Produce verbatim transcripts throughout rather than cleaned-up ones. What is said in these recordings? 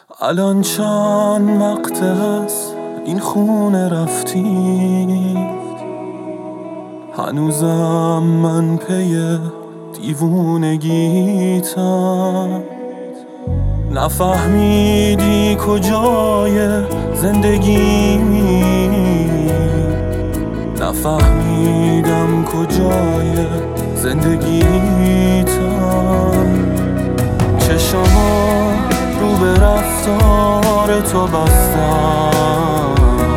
الان چند وقت هست این خونه رفتی، هنوزم من پی دیوونگیتم. نفهمیدی کجای زندگیمی، نفهمیدم کجای زندگیتم. چشما رو به رفتار تو بستم،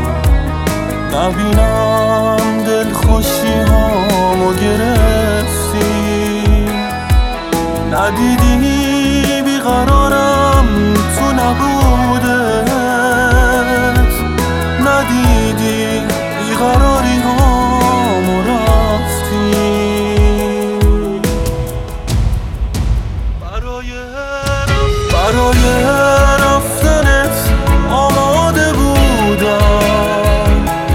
نبینم دل خوشی هامو گرفتی. ندیدی بیقرارم تو نبودت، ندیدی بیقراری هامو رفتی. برای برای رفتنت آماده بودم،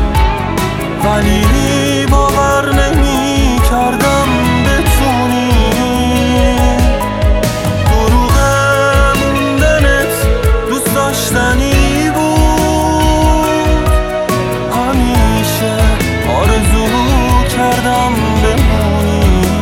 ولی باور نمی کردم بتونی. دروغ موندنت دوست داشتنی بود، همیشه آرزو کردم بمونی.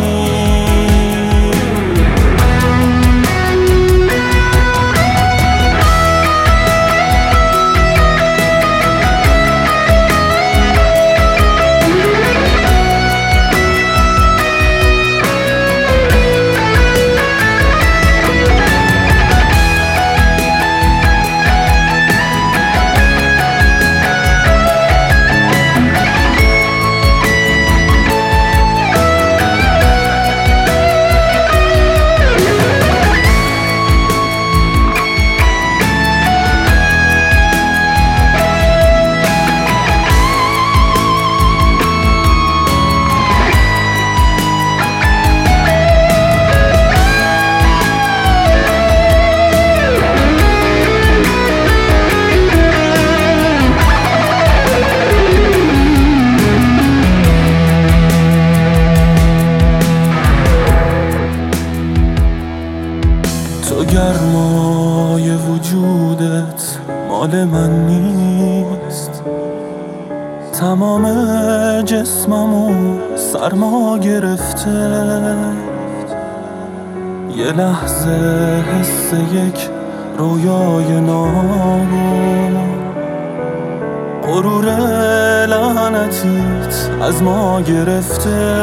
تو گرمای وجودت مال من نیست، تمام جسممو سرما گرفته. یه لحظه حس یک رویای نابود، غرور لعنتیت از ما گرفته.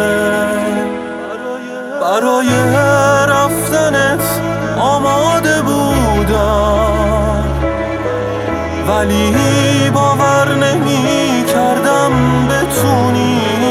برای رفتنت آماده بودم، ولی باور نمی کردم بتونی.